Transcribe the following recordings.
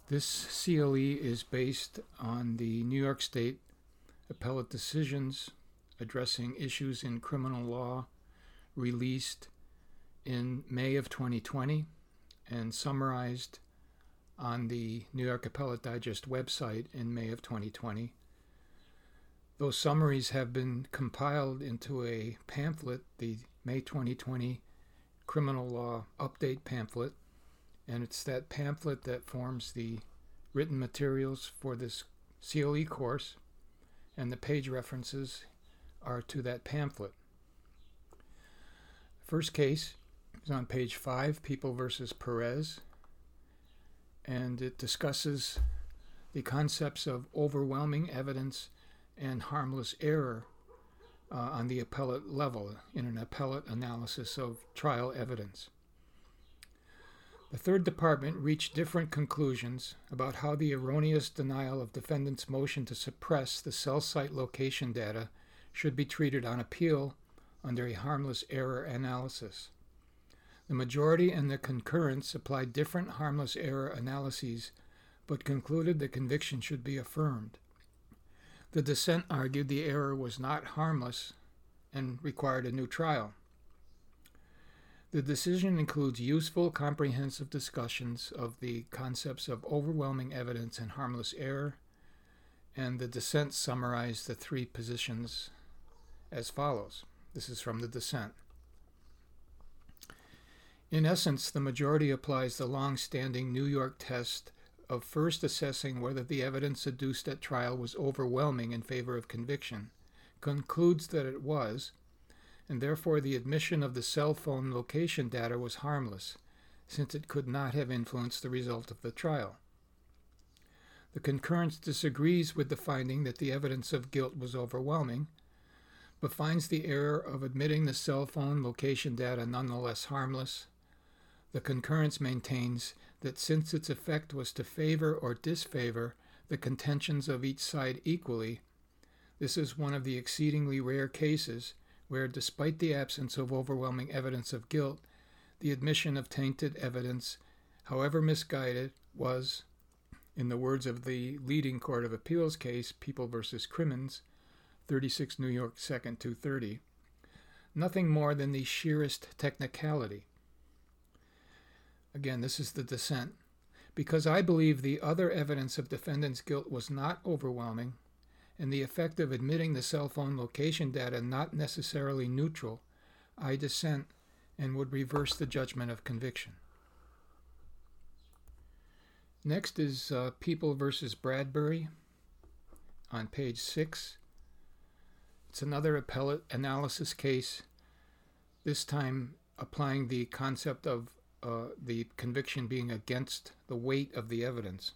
This CLE is based on the New York State appellate decisions addressing issues in criminal law released in May of 2020 and summarized on the New York Appellate Digest website in May of 2020. Those summaries have been compiled into a pamphlet, the May 2020 Criminal Law Update Pamphlet, and it's that pamphlet that forms the written materials for this CLE course, and the page references are to that pamphlet. First case is on page 5, People versus Perez, and it discusses the concepts of overwhelming evidence and harmless error on the appellate level in an appellate analysis of trial evidence. The Third Department reached different conclusions about how the erroneous denial of defendant's motion to suppress the cell site location data should be treated on appeal under a harmless error analysis. The majority and the concurrence applied different harmless error analyses, but concluded the conviction should be affirmed. The dissent argued the error was not harmless and required a new trial. The decision includes useful, comprehensive discussions of the concepts of overwhelming evidence and harmless error, and the dissent summarized the three positions as follows. This is from the dissent. In essence, the majority applies the long-standing New York test of first assessing whether the evidence adduced at trial was overwhelming in favor of conviction, concludes that it was, and therefore the admission of the cell phone location data was harmless, since it could not have influenced the result of the trial. The concurrence disagrees with the finding that the evidence of guilt was overwhelming, but finds the error of admitting the cell phone location data nonetheless harmless. The concurrence maintains that since its effect was to favor or disfavor the contentions of each side equally, this is one of the exceedingly rare cases where, despite the absence of overwhelming evidence of guilt, the admission of tainted evidence, however misguided, was, in the words of the leading Court of Appeals case, People v. Crimmins, 36 New York 2nd 230, nothing more than the sheerest technicality. Again, this is the dissent. Because I believe the other evidence of defendant's guilt was not overwhelming, and the effect of admitting the cell phone location data not necessarily neutral, I dissent and would reverse the judgment of conviction. Next is People v. Bradbury on page 6. It's another appellate analysis case, this time applying the concept of the conviction being against the weight of the evidence.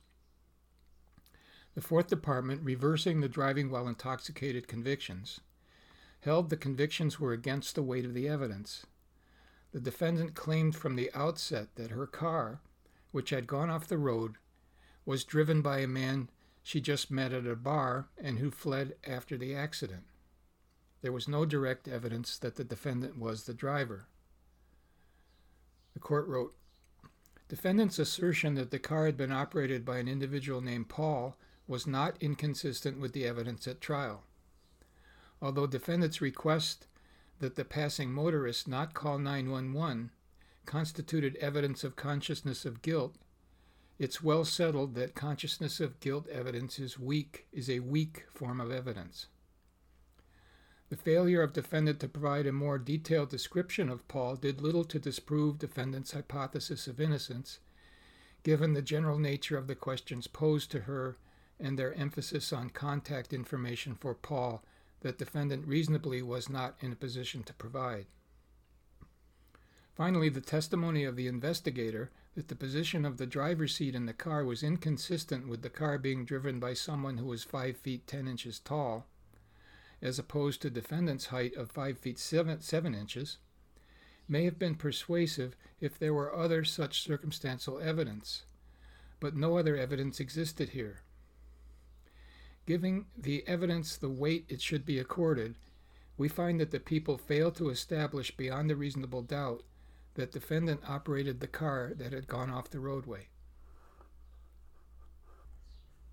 The Fourth Department, reversing the driving while intoxicated convictions, held the convictions were against the weight of the evidence. The defendant claimed from the outset that her car, which had gone off the road, was driven by a man she just met at a bar and who fled after the accident. There was no direct evidence that the defendant was the driver. The court wrote, defendant's assertion that the car had been operated by an individual named Paul was not inconsistent with the evidence at trial. Although defendant's request that the passing motorist not call 911 constituted evidence of consciousness of guilt, it's well settled that consciousness of guilt evidence is a weak form of evidence. The failure of defendant to provide a more detailed description of Paul did little to disprove defendant's hypothesis of innocence, given the general nature of the questions posed to her and their emphasis on contact information for Paul that defendant reasonably was not in a position to provide. Finally, the testimony of the investigator that the position of the driver's seat in the car was inconsistent with the car being driven by someone who was 5 feet 10 inches tall, as opposed to defendant's height of 5 feet 7 inches, may have been persuasive if there were other such circumstantial evidence, but no other evidence existed here. Giving the evidence the weight it should be accorded, we find that the people failed to establish beyond a reasonable doubt that defendant operated the car that had gone off the roadway.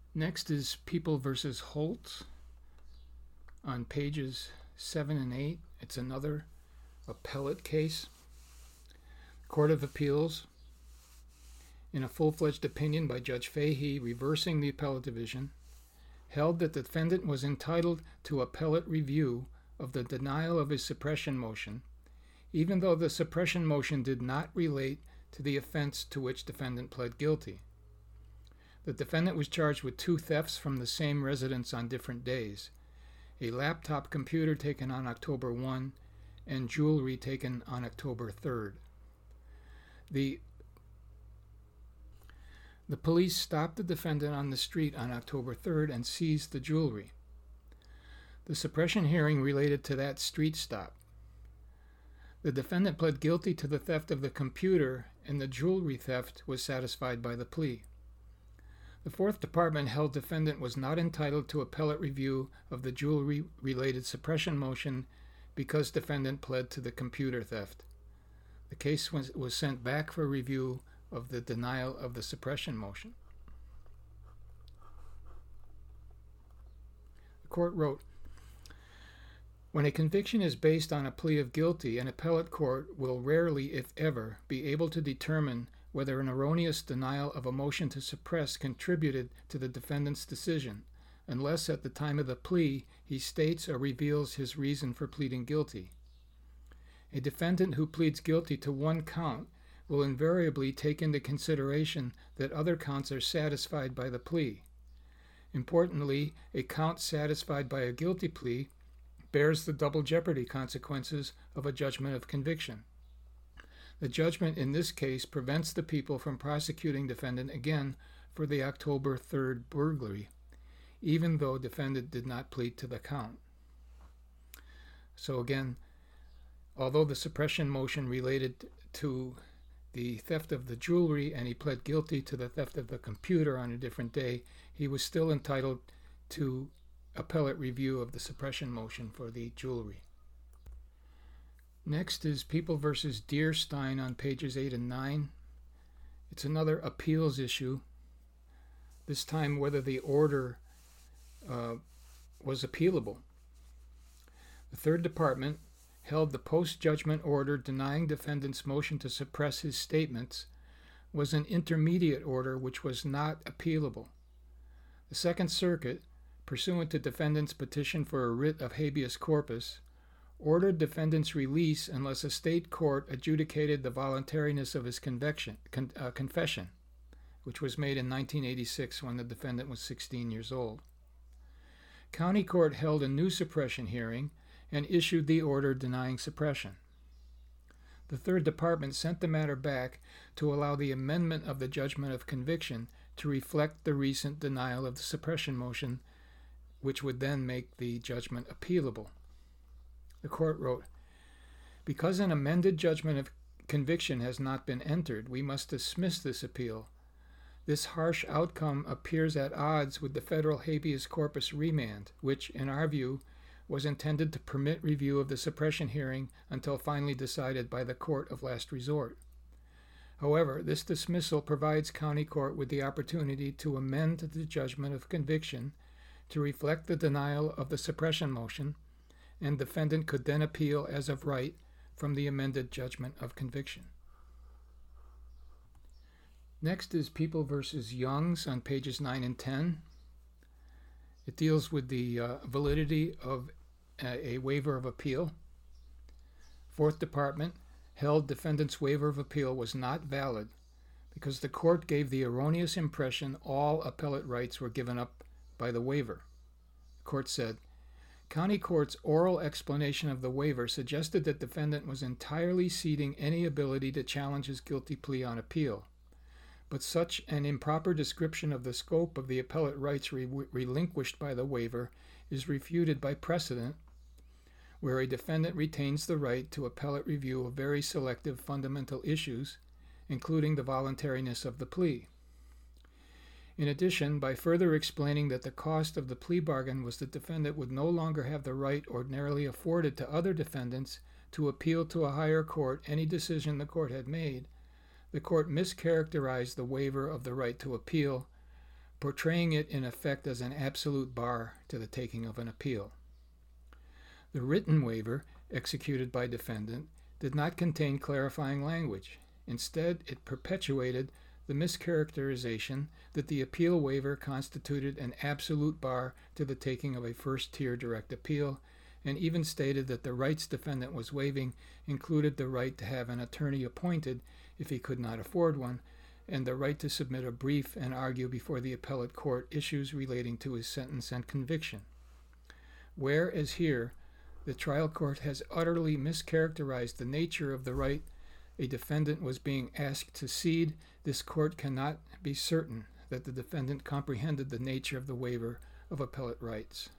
Next is People versus Holt on pages 7 and 8. It's another appellate case. Court of Appeals, in a full-fledged opinion by Judge Fahey reversing the appellate division, held that the defendant was entitled to appellate review of the denial of his suppression motion, even though the suppression motion did not relate to the offense to which defendant pled guilty. The defendant was charged with 2 thefts from the same residence on different days: a laptop computer taken on October 1 and jewelry taken on October 3rd. The police stopped the defendant on the street on October 3rd and seized the jewelry. The suppression hearing related to that street stop. The defendant pled guilty to the theft of the computer, and the jewelry theft was satisfied by the plea. The Fourth Department held defendant was not entitled to appellate review of the jewelry-related suppression motion because defendant pled to the computer theft. The case was sent back for review of the denial of the suppression motion. The court wrote, "When a conviction is based on a plea of guilty, an appellate court will rarely, if ever, be able to determine whether an erroneous denial of a motion to suppress contributed to the defendant's decision, unless at the time of the plea he states or reveals his reason for pleading guilty. A defendant who pleads guilty to one count will invariably take into consideration that other counts are satisfied by the plea. Importantly, a count satisfied by a guilty plea bears the double jeopardy consequences of a judgment of conviction. The judgment in this case prevents the people from prosecuting defendant again for the October 3rd burglary, even though defendant did not plead to the count." So again, although the suppression motion related to the theft of the jewelry and he pled guilty to the theft of the computer on a different day, he was still entitled to appellate review of the suppression motion for the jewelry. Next is People versus Deerstein on pages 8 and 9. It's another appeals issue, this time whether the order was appealable. The Third Department held the post-judgment order denying defendant's motion to suppress his statements was an intermediate order which was not appealable. The Second Circuit, pursuant to defendant's petition for a writ of habeas corpus, ordered defendant's release unless a state court adjudicated the voluntariness of his confession, which was made in 1986 when the defendant was 16 years old. County Court held a new suppression hearing and issued the order denying suppression. The Third Department sent the matter back to allow the amendment of the judgment of conviction to reflect the recent denial of the suppression motion, which would then make the judgment appealable. The court wrote, "Because an amended judgment of conviction has not been entered, we must dismiss this appeal. This harsh outcome appears at odds with the federal habeas corpus remand, which, in our view, was intended to permit review of the suppression hearing until finally decided by the court of last resort. However, this dismissal provides County Court with the opportunity to amend the judgment of conviction to reflect the denial of the suppression motion, and defendant could then appeal as of right from the amended judgment of conviction." Next is People versus Youngs on pages 9 and 10. It deals with the validity of a waiver of appeal. Fourth Department held defendant's waiver of appeal was not valid because the court gave the erroneous impression all appellate rights were given up by the waiver. The court said, "County Court's oral explanation of the waiver suggested that defendant was entirely ceding any ability to challenge his guilty plea on appeal. But such an improper description of the scope of the appellate rights relinquished by the waiver is refuted by precedent, where a defendant retains the right to appellate review of very selective fundamental issues, including the voluntariness of the plea. In addition, by further explaining that the cost of the plea bargain was the defendant would no longer have the right ordinarily afforded to other defendants to appeal to a higher court any decision the court had made, the court mischaracterized the waiver of the right to appeal, portraying it in effect as an absolute bar to the taking of an appeal. The written waiver, executed by defendant, did not contain clarifying language. Instead, it perpetuated the mischaracterization that the appeal waiver constituted an absolute bar to the taking of a first-tier direct appeal, and even stated that the rights defendant was waiving included the right to have an attorney appointed if he could not afford one, and the right to submit a brief and argue before the appellate court issues relating to his sentence and conviction. Whereas here, the trial court has utterly mischaracterized the nature of the right a defendant was being asked to cede, this court cannot be certain that the defendant comprehended the nature of the waiver of appellate rights.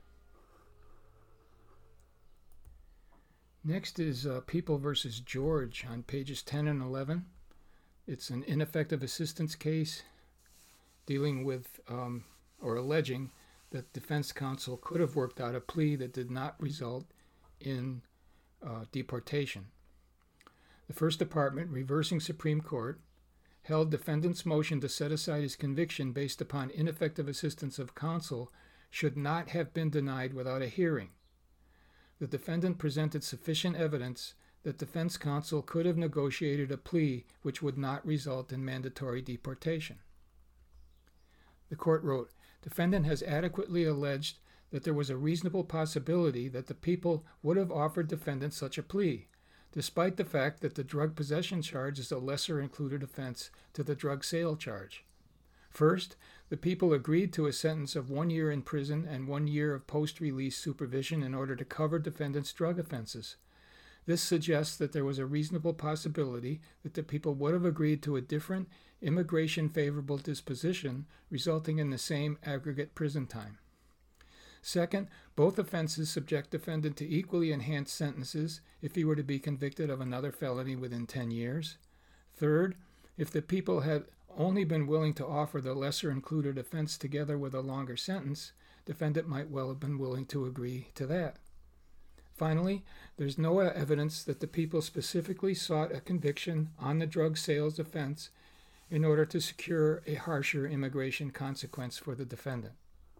Next is People v. George on pages 10 and 11. It's an ineffective assistance case dealing with or alleging that defense counsel could have worked out a plea that did not result in deportation. The First Department, reversing Supreme Court, held defendant's motion to set aside his conviction based upon ineffective assistance of counsel should not have been denied without a hearing. The defendant presented sufficient evidence that defense counsel could have negotiated a plea which would not result in mandatory deportation. The court wrote, "Defendant has adequately alleged that there was a reasonable possibility that the people would have offered defendant such a plea, despite the fact that the drug possession charge is a lesser included offense to the drug sale charge. First, the people agreed to a sentence of 1 year in prison and 1 year of post-release supervision in order to cover defendant's drug offenses. This suggests that there was a reasonable possibility that the people would have agreed to a different, immigration-favorable disposition, resulting in the same aggregate prison time. Second, both offenses subject defendant to equally enhanced sentences if he were to be convicted of another felony within 10 years. Third, if the people had only been willing to offer the lesser included offense together with a longer sentence, defendant might well have been willing to agree to that. Finally, there's no evidence that the people specifically sought a conviction on the drug sales offense in order to secure a harsher immigration consequence for the defendant."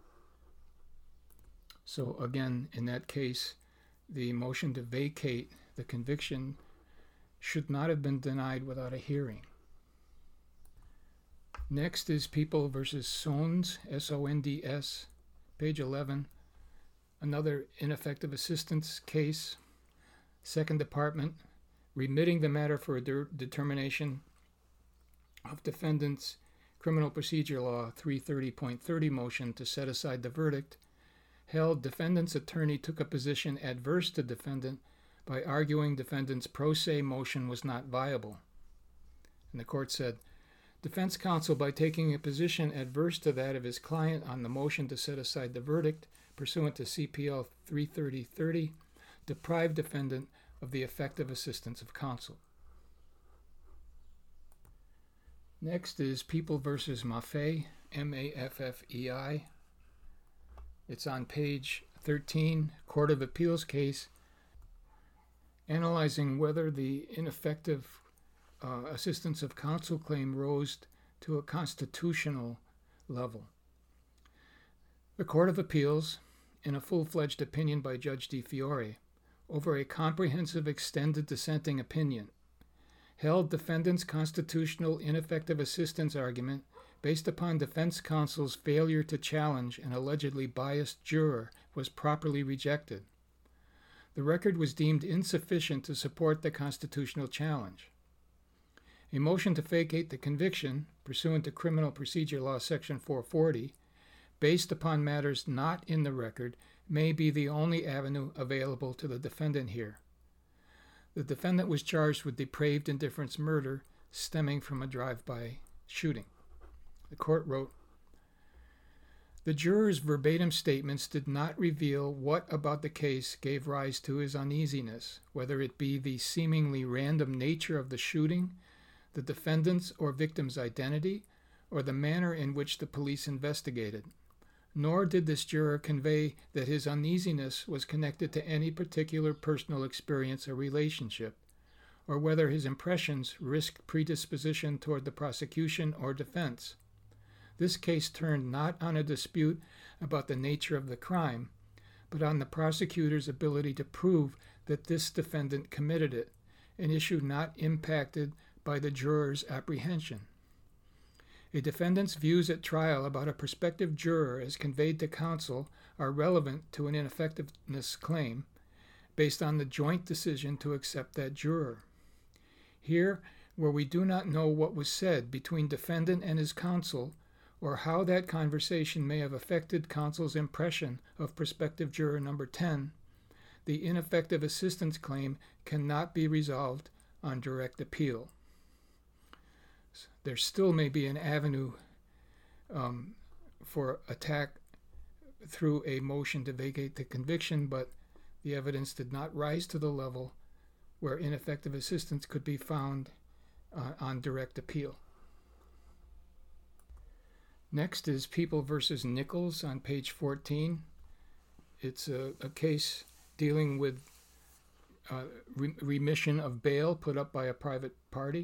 So again, in that case, the motion to vacate the conviction should not have been denied without a hearing. Next is People v. Sonds, S-O-N-D-S, page 11. Another ineffective assistance case. Second Department, remitting the matter for a determination of defendant's Criminal Procedure Law 330.30 motion to set aside the verdict, held defendant's attorney took a position adverse to defendant by arguing defendant's pro se motion was not viable. And the court said, defense counsel, by taking a position adverse to that of his client on the motion to set aside the verdict, pursuant to CPL 330.30, deprived defendant of the effective assistance of counsel. Next is People v. Maffei, M-A-F-F-E-I. It's on page 13, Court of Appeals case, analyzing whether the ineffective assistance of counsel claim rose to a constitutional level. The Court of Appeals, in a full-fledged opinion by Judge DiFiore, over a comprehensive extended dissenting opinion, held defendant's constitutional ineffective assistance argument based upon defense counsel's failure to challenge an allegedly biased juror was properly rejected. The record was deemed insufficient to support the constitutional challenge. A motion to vacate the conviction, pursuant to Criminal Procedure Law Section 440, based upon matters not in the record, may be the only avenue available to the defendant here. The defendant was charged with depraved indifference murder stemming from a drive-by shooting. The court wrote, "The juror's verbatim statements did not reveal what about the case gave rise to his uneasiness, whether it be the seemingly random nature of the shooting, the defendant's or victim's identity, or the manner in which the police investigated. Nor did this juror convey that his uneasiness was connected to any particular personal experience or relationship, or whether his impressions risked predisposition toward the prosecution or defense. This case turned not on a dispute about the nature of the crime, but on the prosecutor's ability to prove that this defendant committed it, an issue not impacted by the juror's apprehension. A defendant's views at trial about a prospective juror as conveyed to counsel are relevant to an ineffectiveness claim based on the joint decision to accept that juror. Here, where we do not know what was said between defendant and his counsel, or how that conversation may have affected counsel's impression of prospective juror number 10, the ineffective assistance claim cannot be resolved on direct appeal. There still may be an avenue for attack through a motion to vacate the conviction, but the evidence did not rise to the level where ineffective assistance could be found on direct appeal. Next is People v. Nichols on page 14. It's a case dealing with remission of bail put up by a private party.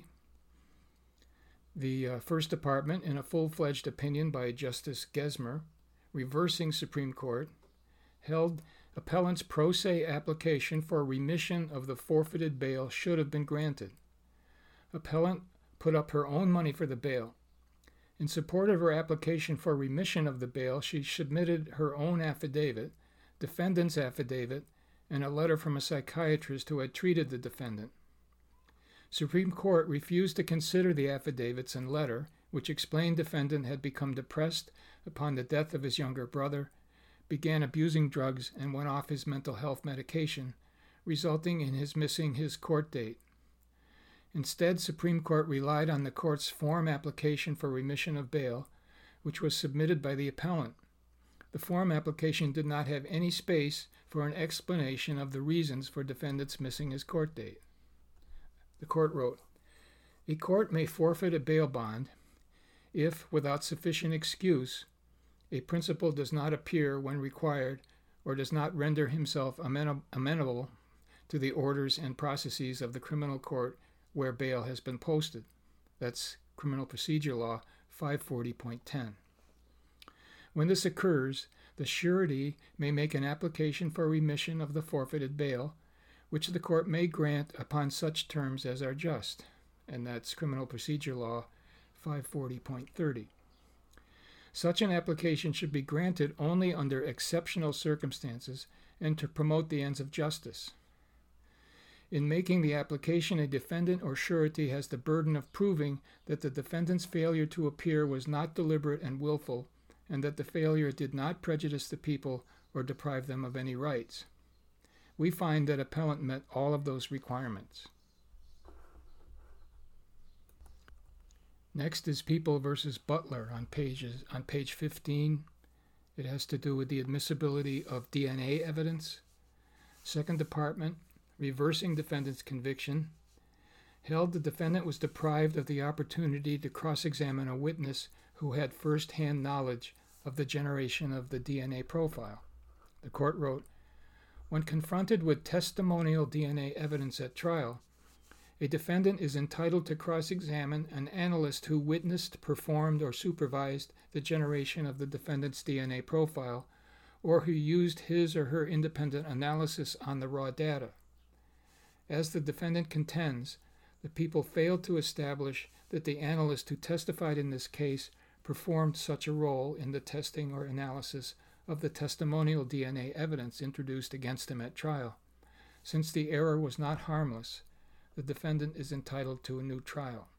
The First Department, in a full-fledged opinion by Justice Gesmer, reversing Supreme Court, held appellant's pro se application for remission of the forfeited bail should have been granted. Appellant put up her own money for the bail. In support of her application for remission of the bail, she submitted her own affidavit, defendant's affidavit, and a letter from a psychiatrist who had treated the defendant. Supreme Court refused to consider the affidavits and letter, which explained defendant had become depressed upon the death of his younger brother, began abusing drugs, and went off his mental health medication, resulting in his missing his court date. Instead, Supreme Court relied on the court's form application for remission of bail, which was submitted by the appellant. The form application did not have any space for an explanation of the reasons for defendant's missing his court date. The court wrote, "A court may forfeit a bail bond if, without sufficient excuse, a principal does not appear when required or does not render himself amenable to the orders and processes of the criminal court where bail has been posted." That's Criminal Procedure Law 540.10. When this occurs, the surety may make an application for remission of the forfeited bail, which the court may grant upon such terms as are just, and that's Criminal Procedure Law 540.30. Such an application should be granted only under exceptional circumstances and to promote the ends of justice. In making the application, a defendant or surety has the burden of proving that the defendant's failure to appear was not deliberate and willful, and that the failure did not prejudice the people or deprive them of any rights. We find that appellant met all of those requirements. Next is People v. Butler on page 15. It has to do with the admissibility of DNA evidence. Second Department, reversing defendant's conviction, held the defendant was deprived of the opportunity to cross-examine a witness who had first-hand knowledge of the generation of the DNA profile. The court wrote, "When confronted with testimonial DNA evidence at trial, a defendant is entitled to cross-examine an analyst who witnessed, performed, or supervised the generation of the defendant's DNA profile, or who used his or her independent analysis on the raw data. As the defendant contends, the people failed to establish that the analyst who testified in this case performed such a role in the testing or analysis of the testimonial DNA evidence introduced against him at trial. Since the error was not harmless, the defendant is entitled to a new trial."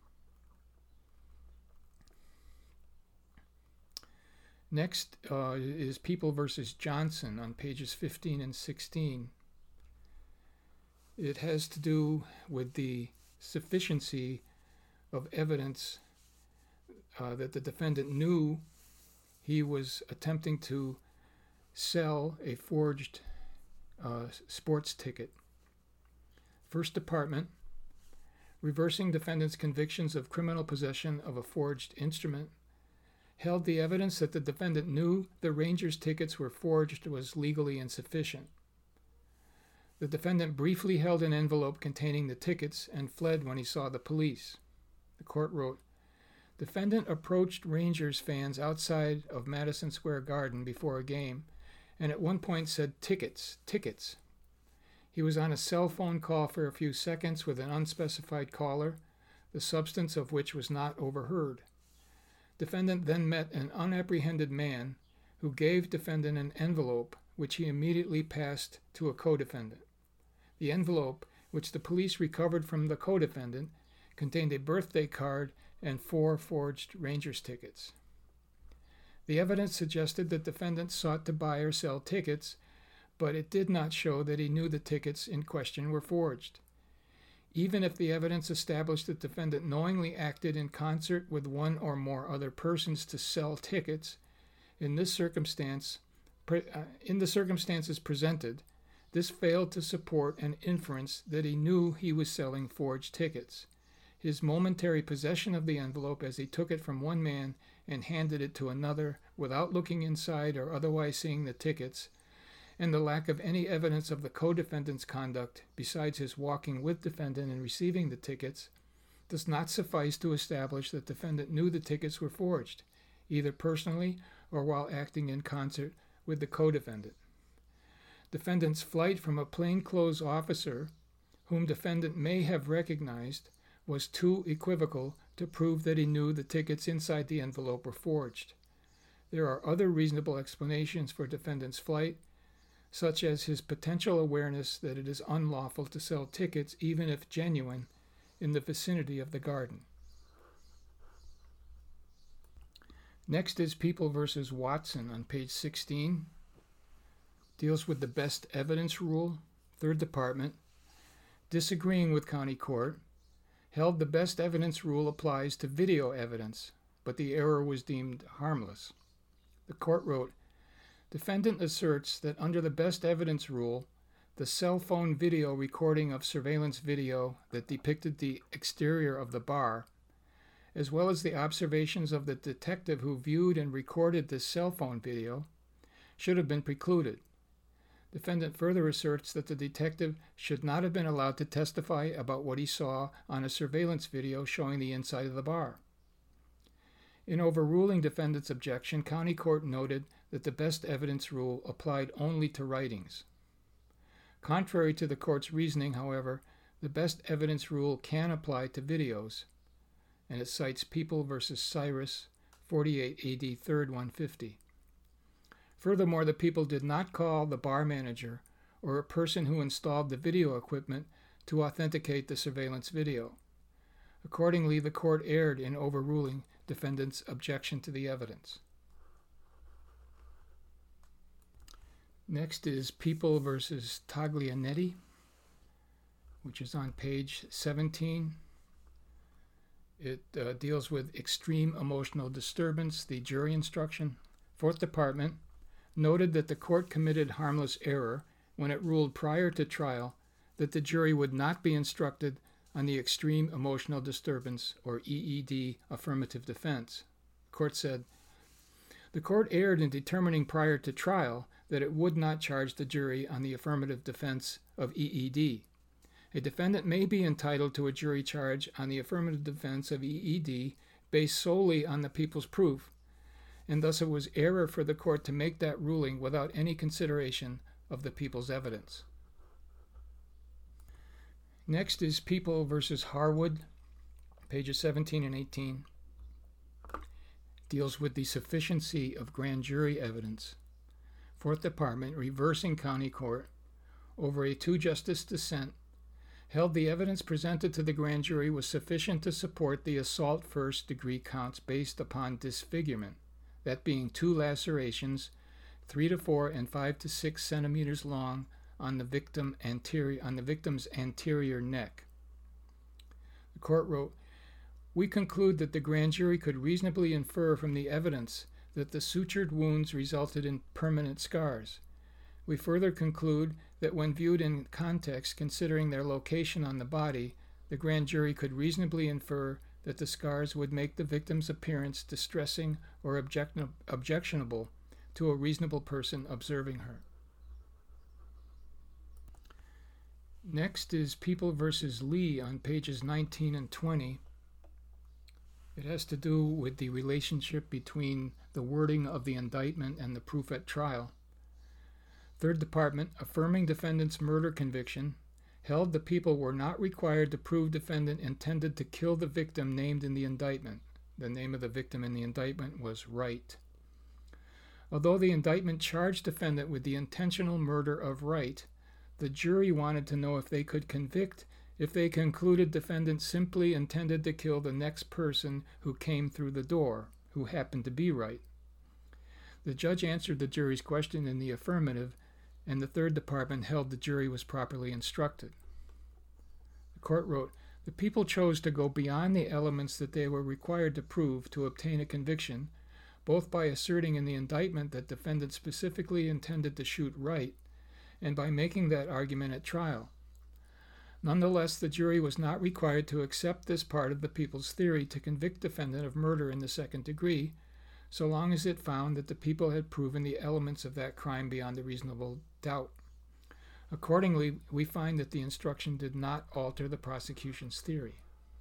Next is People v. Johnson on pages 15 and 16. It has to do with the sufficiency of evidence that the defendant knew he was attempting to sell a forged sports ticket. First Department, reversing defendant's convictions of criminal possession of a forged instrument, held the evidence that the defendant knew the Rangers tickets were forged was legally insufficient. The defendant briefly held an envelope containing the tickets and fled when he saw the police. The court wrote, Defendant approached Rangers fans outside of Madison Square Garden before a game and at one point said, "Tickets, tickets." He was on a cell phone call for a few seconds with an unspecified caller, the substance of which was not overheard. Defendant then met an unapprehended man who gave defendant an envelope which he immediately passed to a co-defendant. The envelope, which the police recovered from the co-defendant, contained a birthday card and 4 forged Rangers tickets. The evidence suggested that defendant sought to buy or sell tickets, but it did not show that he knew the tickets in question were forged. Even if the evidence established that defendant knowingly acted in concert with one or more other persons to sell tickets, in the circumstances presented, this failed to support an inference that he knew he was selling forged tickets. His momentary possession of the envelope as he took it from one man and handed it to another without looking inside or otherwise seeing the tickets, and the lack of any evidence of the co-defendant's conduct besides his walking with defendant and receiving the tickets, does not suffice to establish that defendant knew the tickets were forged, either personally or while acting in concert with the co-defendant. Defendant's flight from a plainclothes officer, whom defendant may have recognized, was too equivocal to prove that he knew the tickets inside the envelope were forged. There are other reasonable explanations for defendant's flight, such as his potential awareness that it is unlawful to sell tickets, even if genuine, in the vicinity of the garden. Next is People v. Watson on page 16. Deals with the best evidence rule, Third Department, disagreeing with County Court, held the best evidence rule applies to video evidence, but the error was deemed harmless. The court wrote, defendant asserts that under the best evidence rule, the cell phone video recording of surveillance video that depicted the exterior of the bar, as well as the observations of the detective who viewed and recorded this cell phone video, should have been precluded. Defendant further asserts that the detective should not have been allowed to testify about what he saw on a surveillance video showing the inside of the bar. In overruling defendant's objection, County Court noted that the best evidence rule applied only to writings. Contrary to the court's reasoning, however, the best evidence rule can apply to videos, and it cites People v. Cyrus, 48 AD 3rd 150. Furthermore, the people did not call the bar manager or a person who installed the video equipment to authenticate the surveillance video. Accordingly, the court erred in overruling defendant's objection to the evidence. Next is People v. Taglianetti, which is on page 17. It deals with extreme emotional disturbance, the jury instruction. Fourth Department noted that the court committed harmless error when it ruled prior to trial that the jury would not be instructed on the extreme emotional disturbance, or EED, affirmative defense. The court said, the court erred in determining prior to trial that it would not charge the jury on the affirmative defense of EED. A defendant may be entitled to a jury charge on the affirmative defense of EED based solely on the people's proof, and thus it was error for the court to make that ruling without any consideration of the people's evidence. Next is People v. Harwood, pages 17 and 18. Deals with the sufficiency of grand jury evidence. Fourth Department, reversing County Court, over a two-justice dissent, held the evidence presented to the grand jury was sufficient to support the assault first-degree counts based upon disfigurement, that being 2 lacerations, 3 to 4 and 5 to 6 centimeters long, on the victim's anterior neck. The court wrote, we conclude that the grand jury could reasonably infer from the evidence that the sutured wounds resulted in permanent scars. We further conclude that when viewed in context, considering their location on the body, the grand jury could reasonably infer that the scars would make the victim's appearance distressing or objectionable to a reasonable person observing her. Next is People v. Lee on pages 19 and 20. It has to do with the relationship between the wording of the indictment and the proof at trial. Third Department, affirming defendant's murder conviction, held the people were not required to prove defendant intended to kill the victim named in the indictment. The name of the victim in the indictment was Wright. Although the indictment charged defendant with the intentional murder of Wright, the jury wanted to know if they could convict if they concluded defendant simply intended to kill the next person who came through the door, who happened to be Wright. The judge answered the jury's question in the affirmative, and the Third Department held the jury was properly instructed. The court wrote, "The people chose to go beyond the elements that they were required to prove to obtain a conviction, both by asserting in the indictment that defendant specifically intended to shoot Wright, and by making that argument at trial. Nonetheless, the jury was not required to accept this part of the people's theory to convict defendant of murder in the second degree, so long as it found that the people had proven the elements of that crime beyond a reasonable doubt. Accordingly, we find that the instruction did not alter the prosecution's theory."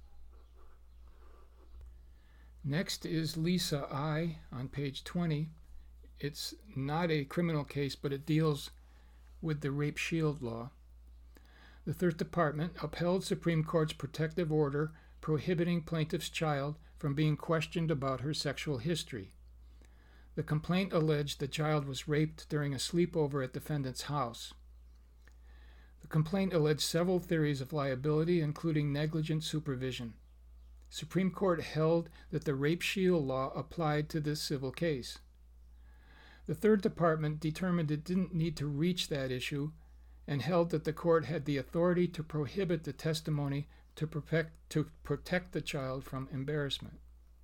Next is Lisa I. on page 20. It's not a criminal case, but it deals with the rape shield law. The Third Department upheld Supreme Court's protective order prohibiting plaintiff's child from being questioned about her sexual history. The complaint alleged the child was raped during a sleepover at defendant's house. The complaint alleged several theories of liability, including negligent supervision. Supreme Court held that the rape shield law applied to this civil case. The Third Department determined it didn't need to reach that issue and held that the court had the authority to prohibit the testimony to protect the child from embarrassment.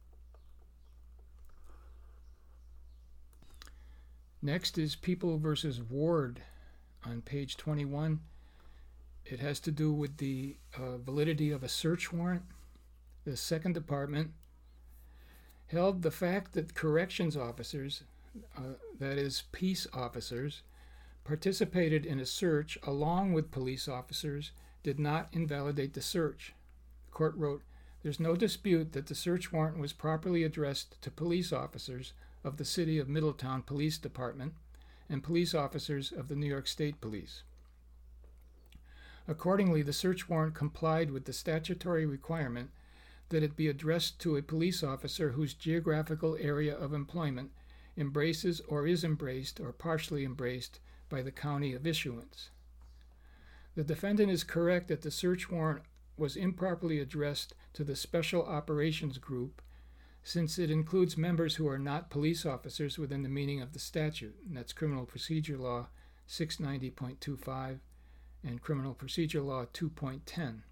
Next is People v. Ward on page 21. It has to do with the validity of a search warrant. The Second Department held the fact that corrections officers, that is, peace officers, participated in a search along with police officers did not invalidate the search. The court wrote, "There's no dispute that the search warrant was properly addressed to police officers of the City of Middletown Police Department and police officers of the New York State Police. Accordingly, the search warrant complied with the statutory requirement that it be addressed to a police officer whose geographical area of employment embraces or is embraced or partially embraced by the county of issuance. The defendant is correct that the search warrant was improperly addressed to the Special Operations Group, since it includes members who are not police officers within the meaning of the statute, and that's Criminal Procedure Law 690.25 and Criminal Procedure Law 2.10.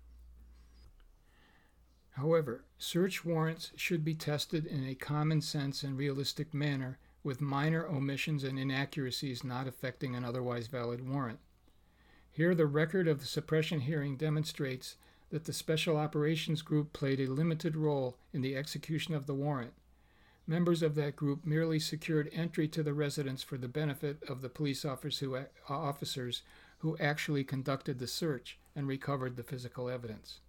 However, search warrants should be tested in a common sense and realistic manner, with minor omissions and inaccuracies not affecting an otherwise valid warrant. Here, the record of the suppression hearing demonstrates that the Special Operations Group played a limited role in the execution of the warrant. Members of that group merely secured entry to the residence for the benefit of the police officers who actually conducted the search and recovered the physical evidence.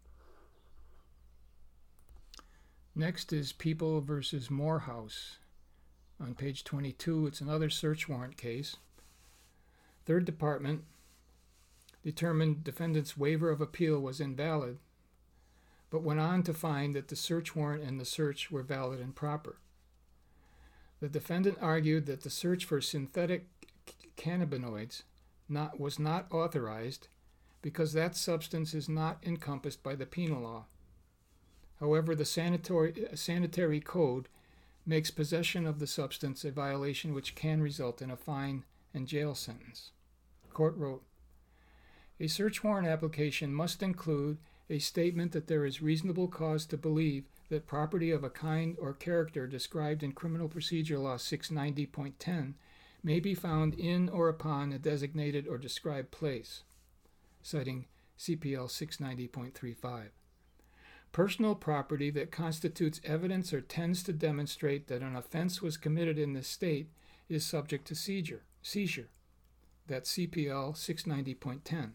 Next is People v. Morehouse. On page 22, it's another search warrant case. Third Department determined defendant's waiver of appeal was invalid, but went on to find that the search warrant and the search were valid and proper. The defendant argued that the search for synthetic cannabinoids was not authorized because that substance is not encompassed by the penal law. However, the sanitary code makes possession of the substance a violation which can result in a fine and jail sentence. The court wrote, "A search warrant application must include a statement that there is reasonable cause to believe that property of a kind or character described in Criminal Procedure Law 690.10 may be found in or upon a designated or described place," citing CPL 690.35. Personal property that constitutes evidence or tends to demonstrate that an offense was committed in this state is subject to seizure. That's CPL 690.10.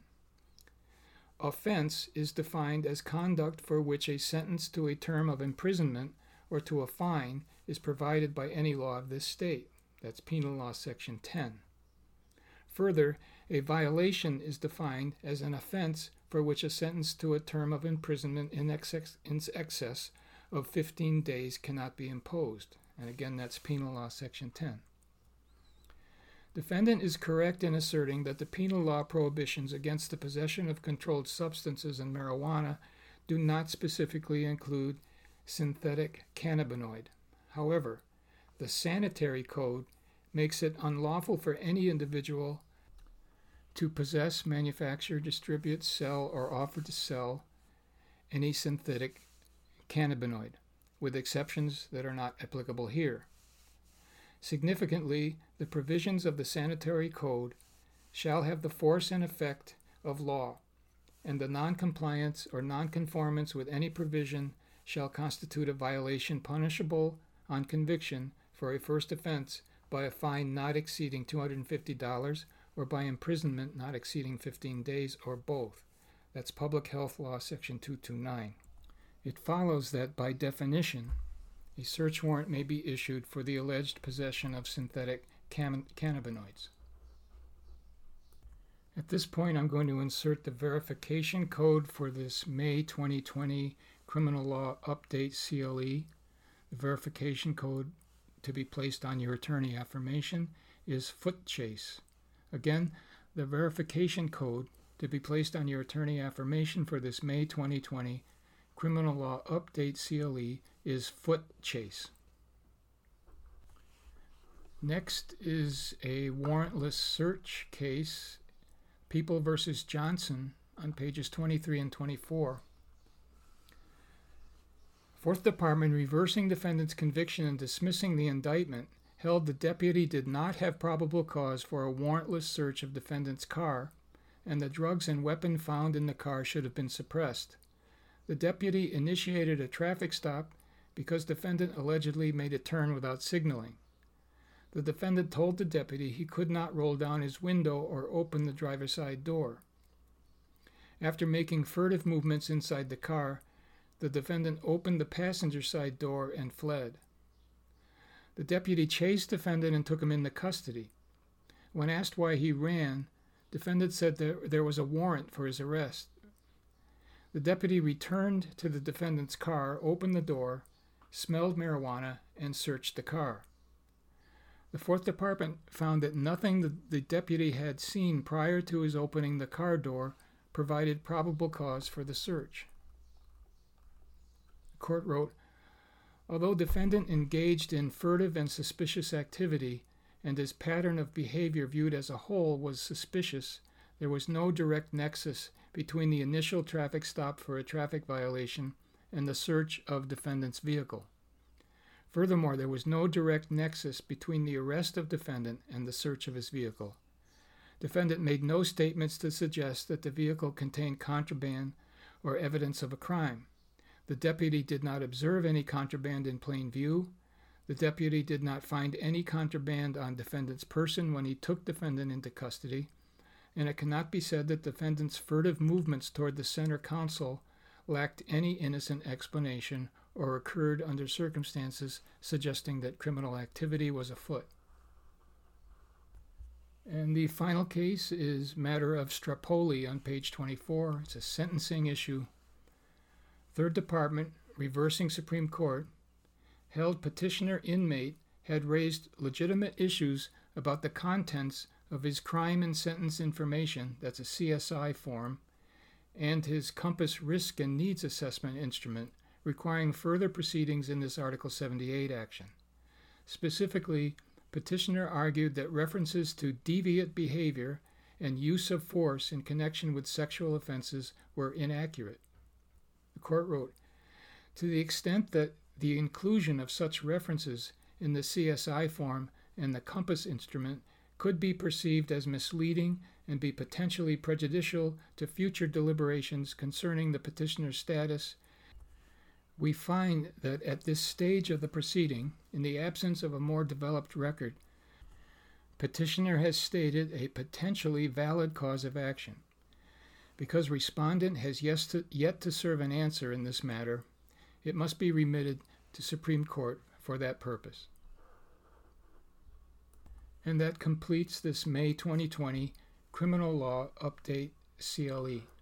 Offense is defined as conduct for which a sentence to a term of imprisonment or to a fine is provided by any law of this state. That's Penal Law Section 10. Further, a violation is defined as an offense for which a sentence to a term of imprisonment in excess of 15 days cannot be imposed. And again, that's Penal Law Section 10. Defendant is correct in asserting that the penal law prohibitions against the possession of controlled substances and marijuana do not specifically include synthetic cannabinoid. However, the Sanitary Code makes it unlawful for any individual to possess, manufacture, distribute, sell, or offer to sell any synthetic cannabinoid, with exceptions that are not applicable here. Significantly, the provisions of the Sanitary Code shall have the force and effect of law, and the noncompliance or nonconformance with any provision shall constitute a violation punishable on conviction for a first offense by a fine not exceeding $250 or by imprisonment not exceeding 15 days, or both. That's Public Health Law Section 229. It follows that, by definition, a search warrant may be issued for the alleged possession of synthetic cannabinoids. At this point, I'm going to insert the verification code for this May 2020 Criminal Law Update CLE. The verification code to be placed on your attorney affirmation is FootChase. Again, the verification code to be placed on your attorney affirmation for this May 2020 Criminal Law Update CLE is FootChase. Next is a warrantless search case, People v. Johnson, on pages 23 and 24. Fourth Department, reversing defendant's conviction and dismissing the indictment, held the deputy did not have probable cause for a warrantless search of defendant's car, and the drugs and weapon found in the car should have been suppressed. The deputy initiated a traffic stop because defendant allegedly made a turn without signaling. The defendant told the deputy he could not roll down his window or open the driver's side door. After making furtive movements inside the car, the defendant opened the passenger side door and fled. The deputy chased defendant and took him into custody. When asked why he ran, defendant said there was a warrant for his arrest. The deputy returned to the defendant's car, opened the door, smelled marijuana, and searched the car. The Fourth Department found that nothing the deputy had seen prior to his opening the car door provided probable cause for the search. The court wrote, although defendant engaged in furtive and suspicious activity, and his pattern of behavior viewed as a whole was suspicious, there was no direct nexus between the initial traffic stop for a traffic violation and the search of defendant's vehicle. Furthermore, there was no direct nexus between the arrest of defendant and the search of his vehicle. Defendant made no statements to suggest that the vehicle contained contraband or evidence of a crime. The deputy did not observe any contraband in plain view. The deputy did not find any contraband on defendant's person when he took defendant into custody, and it cannot be said that defendant's furtive movements toward the center console lacked any innocent explanation or occurred under circumstances suggesting that criminal activity was afoot. And the final case is matter of Strapoli on page 24. It's a sentencing issue. Third Department, reversing Supreme Court, held petitioner inmate had raised legitimate issues about the contents of his crime and sentence information, that's a CSI form, and his Compass Risk and Needs Assessment instrument, requiring further proceedings in this Article 78 action. Specifically, petitioner argued that references to deviant behavior and use of force in connection with sexual offenses were inaccurate. The court wrote, to the extent that the inclusion of such references in the CSI form and the Compass instrument could be perceived as misleading and be potentially prejudicial to future deliberations concerning the petitioner's status, we find that at this stage of the proceeding, in the absence of a more developed record, petitioner has stated a potentially valid cause of action. Because respondent has yet to serve an answer in this matter, it must be remitted to Supreme Court for that purpose. And that completes this May 2020 Criminal Law Update CLE.